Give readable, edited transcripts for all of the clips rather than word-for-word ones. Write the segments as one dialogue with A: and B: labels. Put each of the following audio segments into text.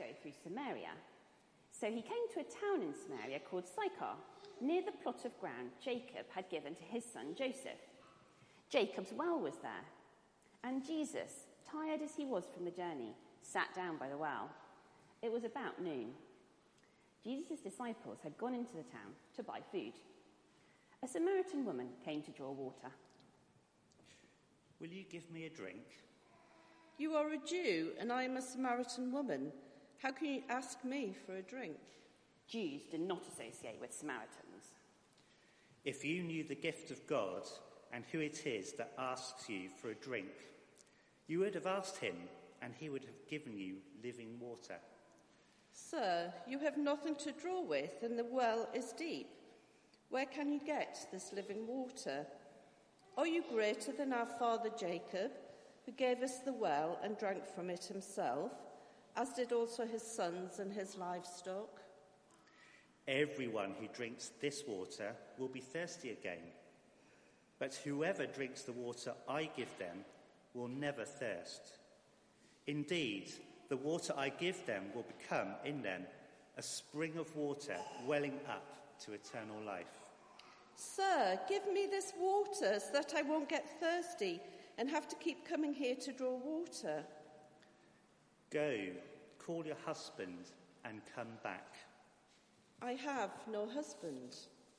A: go through Samaria. So he came to a town in Samaria called Sychar, near the plot of ground Jacob had given to his son Joseph. Jacob's well was there, and Jesus, tired as he was from the journey, sat down by the well. It was about noon. Jesus' disciples had gone into the town to buy food. A Samaritan woman came to draw water.
B: "Will you give me a drink?"
C: "You are a Jew, and I am a Samaritan woman. How can you ask me for a drink?"
A: Jews did not associate with Samaritans.
B: "If you knew the gift of God and who it is that asks you for a drink, you would have asked him, and he would have given you living water."
C: "Sir, you have nothing to draw with, and the well is deep. Where can you get this living water? Are you greater than our father Jacob, who gave us the well and drank from it himself, as did also his sons and his livestock?"
B: "Everyone who drinks this water will be thirsty again. But whoever drinks the water I give them will never thirst. Indeed, the water I give them will become in them a spring of water welling up to eternal life."
C: "Sir, give me this water so that I won't get thirsty and have to keep coming here to draw water."
B: "Go, call your husband and come back."
C: "I have no husband."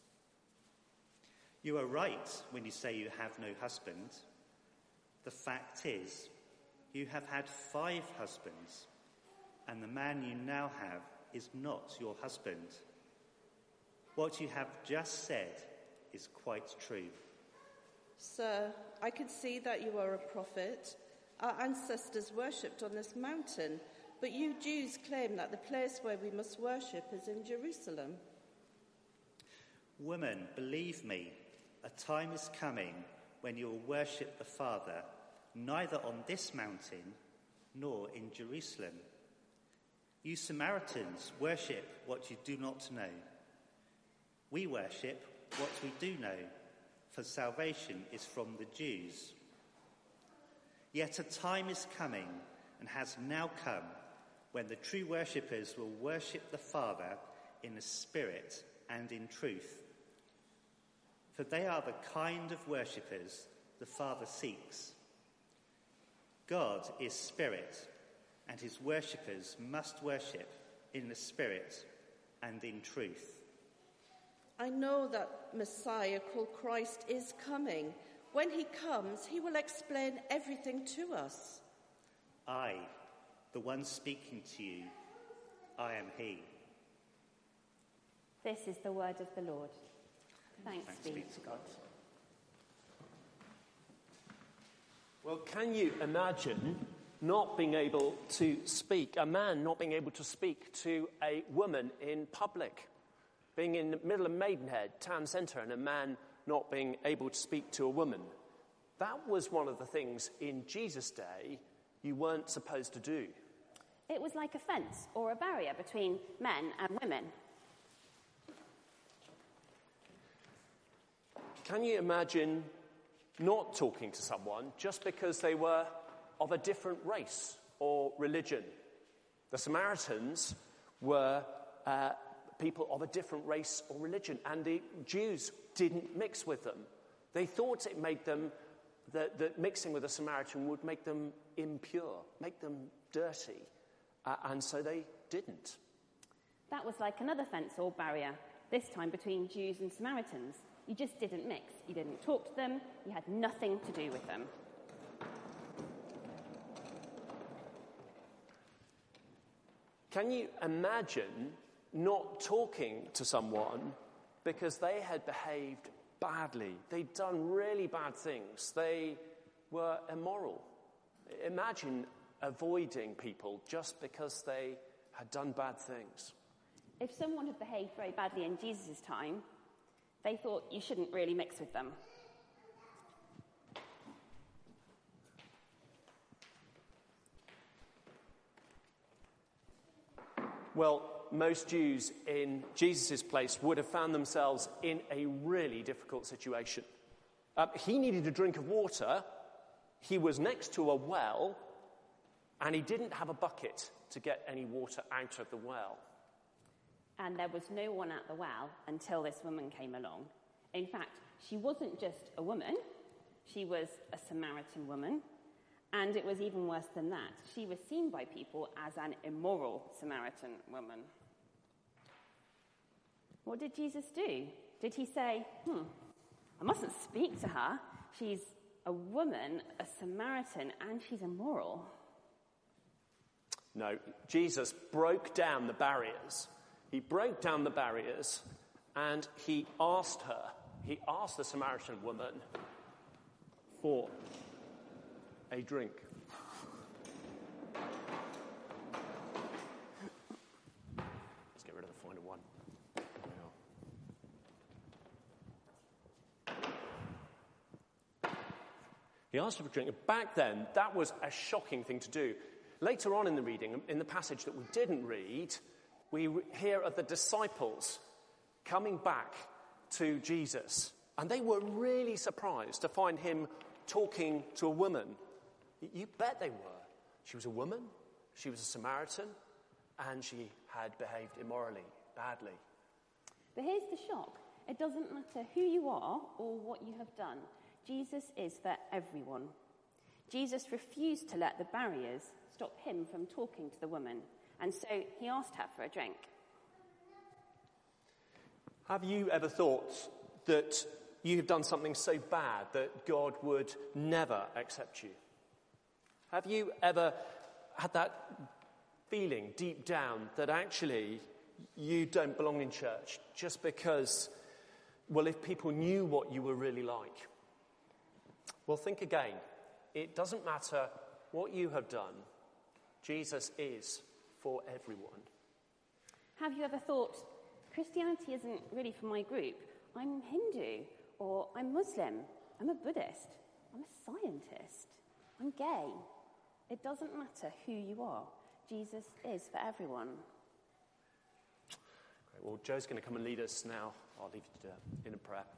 B: "You are right when you say you have no husband. The fact is, you have had 5 husbands, and the man you now have is not your husband. What you have just said is quite true."
C: "Sir, I can see that you are a prophet. Our ancestors worshipped on this mountain, but you Jews claim that the place where we must worship is in Jerusalem."
B: "Woman, believe me, a time is coming when you will worship the Father, neither on this mountain nor in Jerusalem. You Samaritans worship what you do not know. We worship what we do know, for salvation is from the Jews. Yet a time is coming, and has now come, when the true worshippers will worship the Father in the Spirit and in truth. For they are the kind of worshippers the Father seeks. God is Spirit, and his worshippers must worship in the Spirit and in truth."
C: "I know that Messiah called Christ is coming. When he comes, he will explain everything to us."
B: "I, the one speaking to you, I am he."
A: This is the word of the Lord. Thanks be to God.
D: Well, can you imagine not being able to speak, a man not being able to speak to a woman in public? Being in the middle of Maidenhead, town centre, and a man not being able to speak to a woman. That was one of the things in Jesus' day you weren't supposed to do.
A: It was like a fence or a barrier between men and women.
D: Can you imagine not talking to someone just because they were of a different race or religion? The Samaritans were people of a different race or religion, and the Jews didn't mix with them. They thought it made them, that mixing with a Samaritan would make them impure, make them dirty, and so they didn't.
A: That was like another fence or barrier, this time between Jews and Samaritans. You just didn't mix. You didn't talk to them. You had nothing to do with them.
D: Can you imagine not talking to someone because they had behaved badly? They'd done really bad things. They were immoral. Imagine avoiding people just because they had done bad things.
A: If someone had behaved very badly in Jesus' time, they thought you shouldn't really mix with them.
D: Well, most Jews in Jesus' place would have found themselves in a really difficult situation. He needed a drink of water. He was next to a well. and he didn't have a bucket to get any water out of the well.
A: And there was no one at the well until this woman came along. In fact, she wasn't just a woman, she was a Samaritan woman. And it was even worse than that. She was seen by people as an immoral Samaritan woman. What did Jesus do? Did he say, I mustn't speak to her. She's a woman, a Samaritan, and she's immoral?
D: No, Jesus broke down the barriers. He broke down the barriers and he asked the Samaritan woman for a drink. Let's get rid of the final one. He asked her for a drink. Back then, that was a shocking thing to do. Later on in the reading, in the passage that we didn't read, we hear of the disciples coming back to Jesus. And they were really surprised to find him talking to a woman. You bet they were. She was a woman, she was a Samaritan, and she had behaved immorally, badly.
A: But here's the shock. It doesn't matter who you are or what you have done. Jesus is for everyone. Jesus refused to let the barriers stop him from talking to the woman, and so he asked her for a drink.
D: Have you ever thought that you have done something so bad that God would never accept you? Have you ever had that feeling deep down that actually you don't belong in church just because, well, if people knew what you were really like? Well, think again. It doesn't matter what you have done. Jesus is for everyone.
A: Have you ever thought, Christianity isn't really for my group? I'm Hindu, or I'm Muslim, I'm a Buddhist, I'm a scientist, I'm gay. It doesn't matter who you are. Jesus is for everyone.
D: Great. Well, Joe's going to come and lead us now. I'll leave you to in a prayer.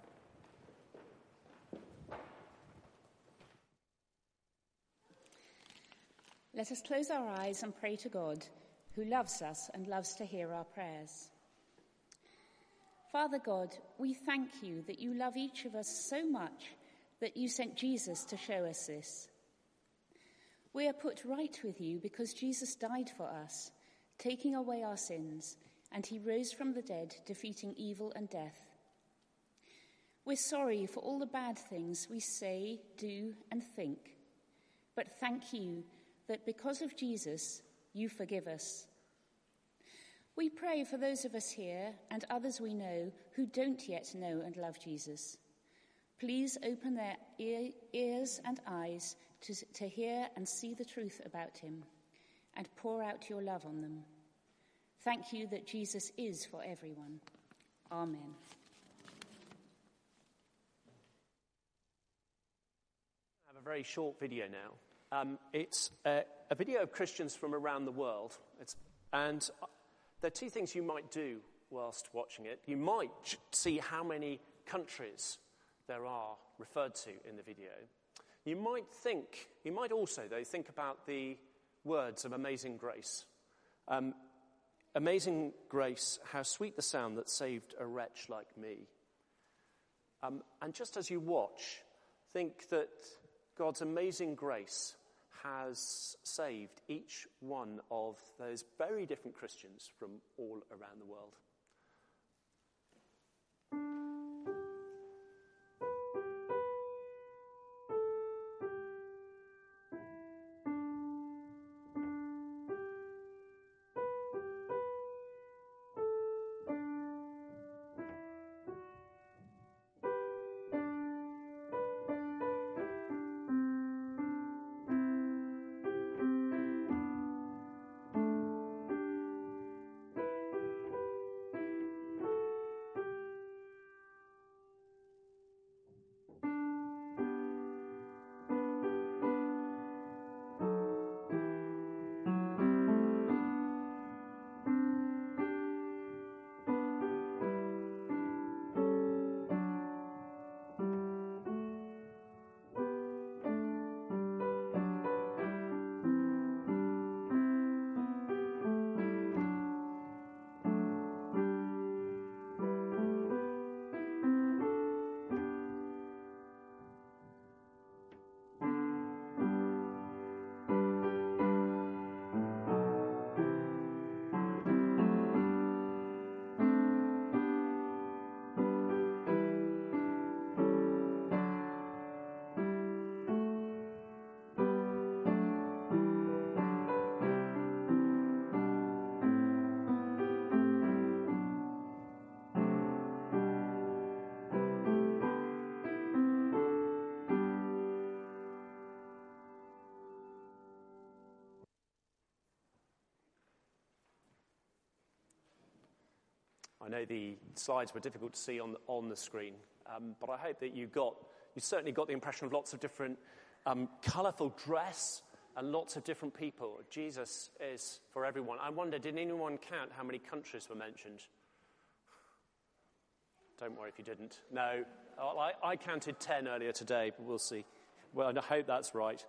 E: Let us close our eyes and pray to God, who loves us and loves to hear our prayers. Father God, we thank you that you love each of us so much that you sent Jesus to show us this. We are put right with you because Jesus died for us, taking away our sins, and he rose from the dead, defeating evil and death. We're sorry for all the bad things we say, do, and think, but thank you that because of Jesus, you forgive us. We pray for those of us here and others we know who don't yet know and love Jesus. Please open their ears and eyes to hear and see the truth about him, and pour out your love on them. Thank you that Jesus is for everyone. Amen.
D: I have a very short video now. It's a video of Christians from around the world. And there are two things you might do whilst watching it. You might see how many countries there are referred to in the video. You might also, though, think about the words of Amazing Grace. Amazing grace, how sweet the sound that saved a wretch like me. And just as you watch, think that God's amazing grace has saved each one of those very different Christians from all around the world. I know the slides were difficult to see on the screen, but I hope that you certainly got the impression of lots of different colourful dress and lots of different people. Jesus is for everyone. I wonder, did anyone count how many countries were mentioned? Don't worry if you didn't. No, I counted 10 earlier today, but we'll see. Well, I hope that's right.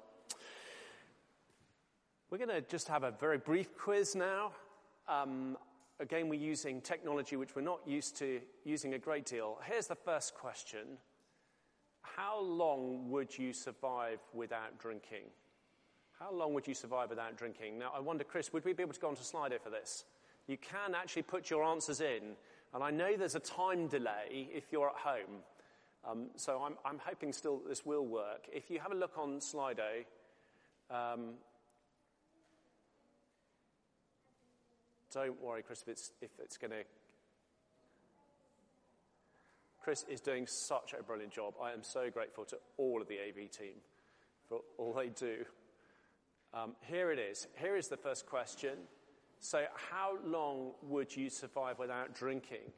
D: We're going to just have a very brief quiz now. Again, we're using technology which we're not used to using a great deal. Here's the first question. How long would you survive without drinking? How long would you survive without drinking? Now, I wonder, Chris, would we be able to go onto Slido for this? You can actually put your answers in, and I know there's a time delay if you're at home. So I'm hoping still that this will work. If you have a look on Slido, don't worry, Chris, if it's going to... Chris is doing such a brilliant job. I am so grateful to all of the AV team for all they do. Here it is. Here is the first question. So how long would you survive without drinking?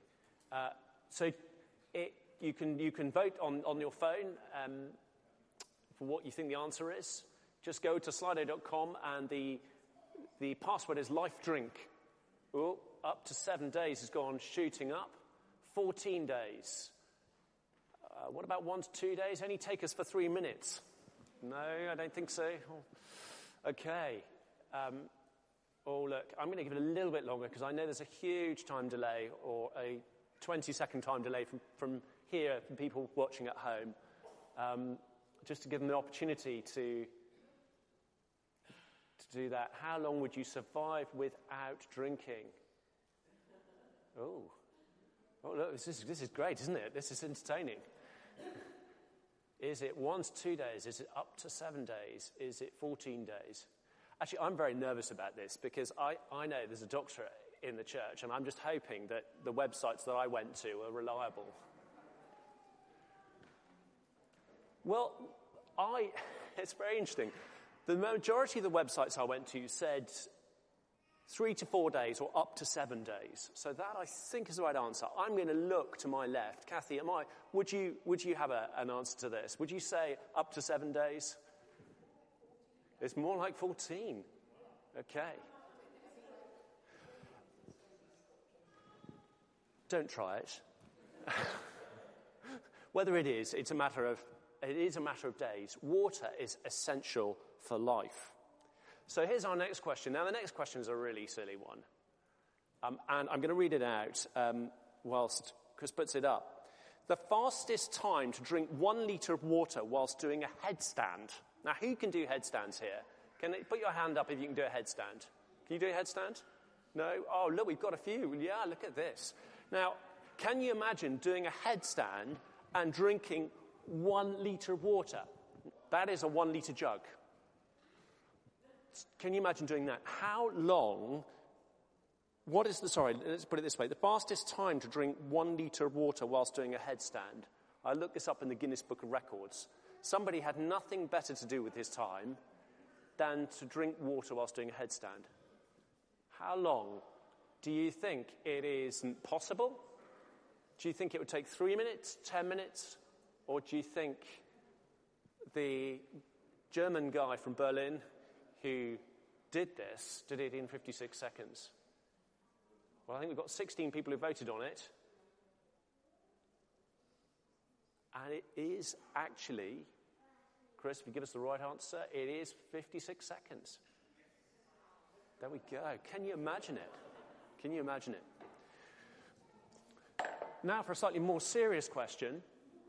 D: You can vote on your phone for what you think the answer is. Just go to slido.com and the password is LifeDrink. Oh, up to 7 days has gone shooting up. 14 days. What about 1 to 2 days? Only take us for 3 minutes. No, I don't think so. Okay. Look, I'm going to give it a little bit longer because I know there's a huge time delay or a 20-second time delay from here, from people watching at home. Just to give them the opportunity to do that. How long would you survive without drinking? Oh, look, this is great, isn't it? This is entertaining. Is it 1 to 2 days? Is it up to 7 days? Is it 14 days? Actually, I'm very nervous about this because I know there's a doctor in the church, and I'm just hoping that the websites that I went to are reliable. Well, it's very interesting. The majority of the websites I went to said 3 to 4 days or up to 7 days. So that, I think, is the right answer. I'm going to look to my left. Kathy, would you have an answer to this? Would you say up to 7 days? It's more like 14. Okay. Don't try it. Whether it is a matter of days. Water is essential for life. So here's our next question. Now, the next question is a really silly one. And I'm going to read it out whilst Chris puts it up. The fastest time to drink 1 litre of water whilst doing a headstand. Now, who can do headstands here? Put your hand up if you can do a headstand. Can you do a headstand? No? Oh, look, we've got a few. Yeah, look at this. Now, can you imagine doing a headstand and drinking 1 litre of water? That is a 1 litre jug. Can you imagine doing that? How long... let's put it this way. The fastest time to drink 1 litre of water whilst doing a headstand. I looked this up in the Guinness Book of Records. Somebody had nothing better to do with his time than to drink water whilst doing a headstand. How long do you think it is possible? Do you think it would take 3 minutes, 10 minutes? Or do you think the German guy from Berlin who did it in 56 seconds? Well, I think we've got 16 people who voted on it. And it is actually, Chris, if you give us the right answer, it is 56 seconds. There we go. Can you imagine it? Can you imagine it? Now for a slightly more serious question.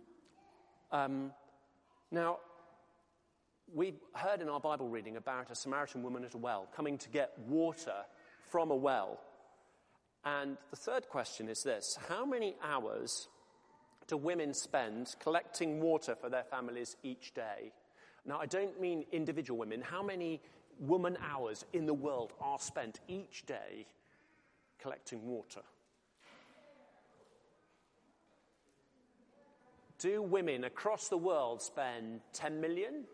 D: Now, we heard in our Bible reading about a Samaritan woman at a well coming to get water from a well. And the third question is this: how many hours do women spend collecting water for their families each day? Now, I don't mean individual women. How many woman hours in the world are spent each day collecting water? Do women across the world spend 10 million,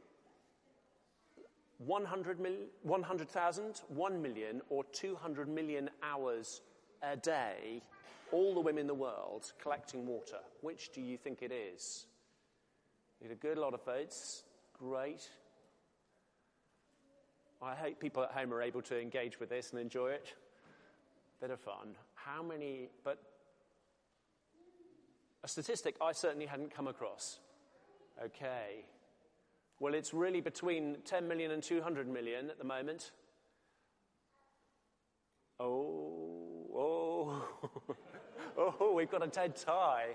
D: 100,000, 1 million, or 200 million hours a day all the women in the world collecting water. Which do you think it is? You get a good lot of votes. Great. I hope people at home are able to engage with this and enjoy it. Bit of fun. How many, but a statistic I certainly hadn't come across. Okay. Well, it's really between 10 million and 200 million at the moment. Oh, we've got a dead tie.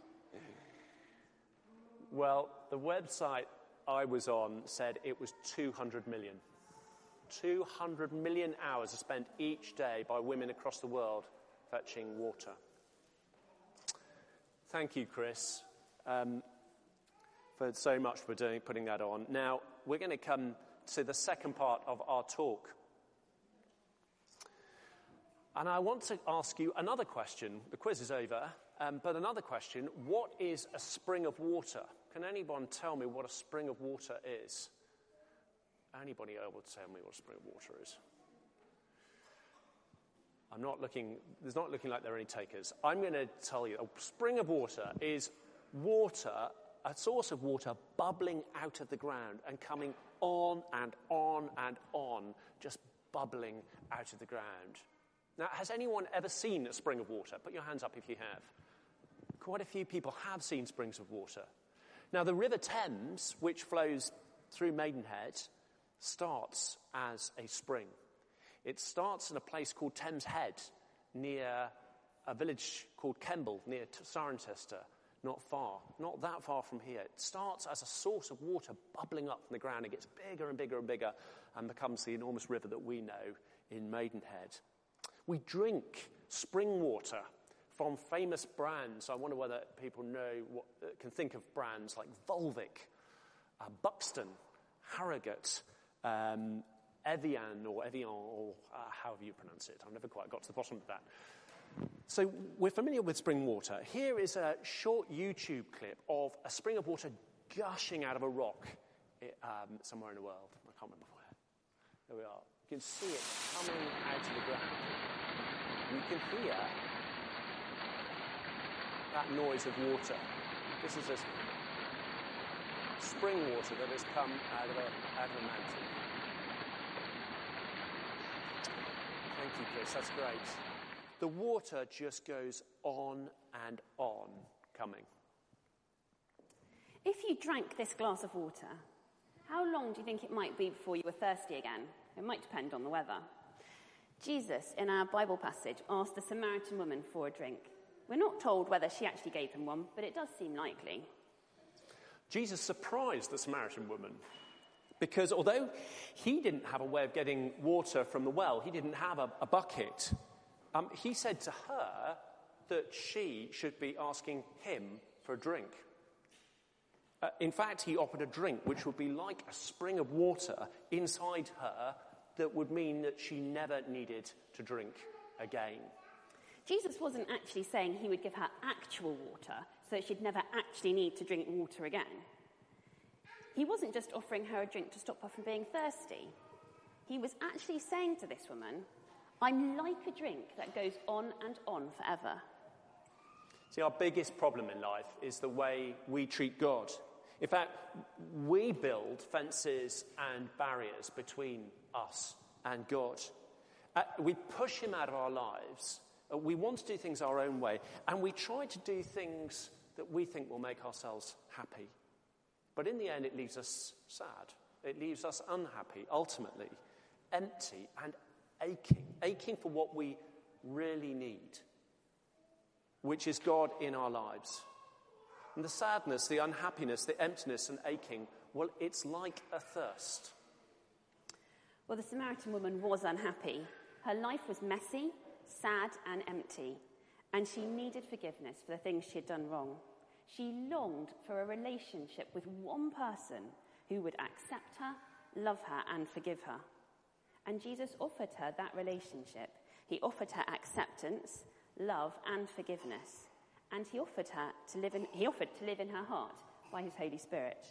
D: Well, the website I was on said it was 200 million. 200 million hours are spent each day by women across the world fetching water. Thank you, Chris, for so much for putting that on. Now, we're going to come to the second part of our talk. And I want to ask you another question. The quiz is over, but another question. What is a spring of water? Can anyone tell me what a spring of water is? Anybody able to tell me what a spring of water is? There's not looking like there are any takers. I'm going to tell you, a spring of water is water, a source of water bubbling out of the ground and coming on and on and on, just bubbling out of the ground. Now, has anyone ever seen a spring of water? Put your hands up if you have. Quite a few people have seen springs of water. Now, the River Thames, which flows through Maidenhead, starts as a spring. It starts in a place called Thames Head, near a village called Kemble, near Cirencester, not that far from here. It starts as a source of water bubbling up from the ground. It gets bigger and bigger and bigger and becomes the enormous river that we know in Maidenhead. We drink spring water from famous brands. I wonder whether people can think of brands like Volvic, Buxton, Harrogate, Evian, or however you pronounce it. I've never quite got to the bottom of that. So we're familiar with spring water. Here is a short YouTube clip of a spring of water gushing out of a rock somewhere in the world. I can't remember where. There we are. You can see it coming out of the ground. You can hear that noise of water. This is a spring water that has come out of a mountain. Thank you, Chris. That's great. The water just goes on and on coming.
A: If you drank this glass of water, how long do you think it might be before you were thirsty again? It might depend on the weather. Jesus, in our Bible passage, asked the Samaritan woman for a drink. We're not told whether she actually gave him one, but it does seem likely.
D: Jesus surprised the Samaritan woman because although he didn't have a way of getting water from the well, he didn't have a bucket, he said to her that she should be asking him for a drink. In fact, he offered a drink which would be like a spring of water inside her that would mean that she never needed to drink again.
A: Jesus wasn't actually saying he would give her actual water so that she'd never actually need to drink water again. He wasn't just offering her a drink to stop her from being thirsty. He was actually saying to this woman, I'm like a drink that goes on and on forever.
D: See, our biggest problem in life is the way we treat God. In fact, we build fences and barriers between us and God. We push him out of our lives. We want to do things our own way. And we try to do things that we think will make ourselves happy. But in the end, it leaves us sad. It leaves us unhappy, ultimately, empty and aching for what we really need, which is God in our lives. And the sadness, the unhappiness, the emptiness and aching, well, it's like a thirst.
A: Well, the Samaritan woman was unhappy. Her life was messy, sad and empty, and she needed forgiveness for the things she had done wrong. She longed for a relationship with one person who would accept her, love her and forgive her. And Jesus offered her that relationship. He offered her acceptance, love and forgiveness. And he offered to live in her heart by his Holy Spirit.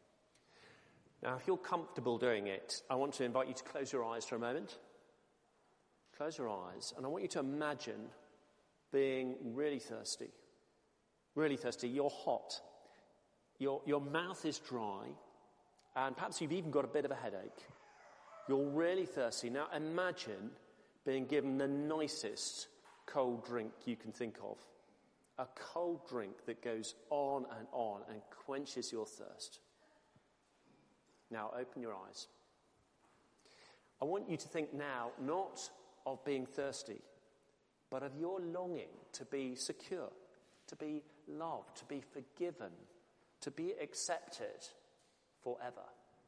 D: Now, if you're comfortable doing it, I want to invite you to close your eyes for a moment. Close your eyes, and I want you to imagine being really thirsty. Really thirsty. You're hot. Your mouth is dry. And perhaps you've even got a bit of a headache. You're really thirsty. Now imagine being given the nicest cold drink you can think of. A cold drink that goes on and quenches your thirst. Now open your eyes. I want you to think now not of being thirsty, but of your longing to be secure, to be loved, to be forgiven, to be accepted forever.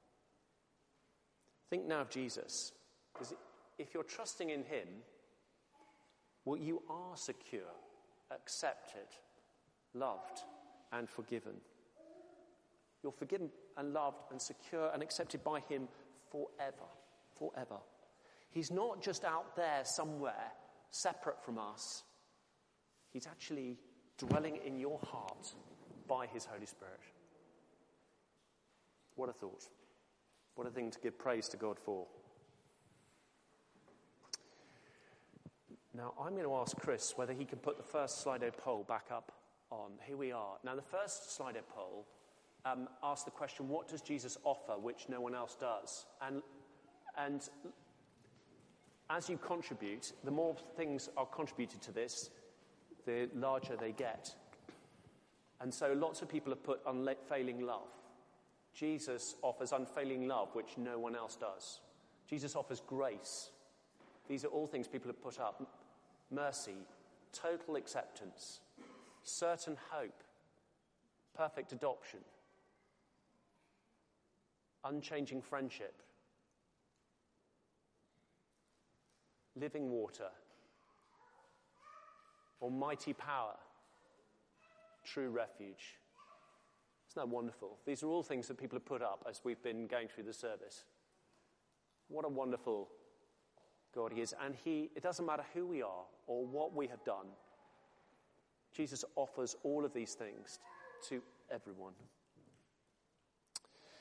D: Think now of Jesus, because if you're trusting in him, well, you are secure, accepted, loved, and forgiven. You're forgiven and loved and secure and accepted by him forever. Forever. He's not just out there somewhere separate from us. He's actually dwelling in your heart by his Holy Spirit. What a thought. What a thing to give praise to God for. Now, I'm going to ask Chris whether he can put the first Slido poll back up on. Here we are. Now, the first Slido poll asked the question, what does Jesus offer which no one else does? And as you contribute, the more things are contributed to this, the larger they get. And so lots of people have put unfailing love. Jesus offers unfailing love, which no one else does. Jesus offers grace. These are all things people have put up. Mercy, total acceptance, certain hope, perfect adoption, unchanging friendship, living water, almighty power, true refuge. Isn't that wonderful? These are all things that people have put up as we've been going through the service. What a wonderful God he is. And it doesn't matter who we are or what we have done. Jesus offers all of these things to everyone.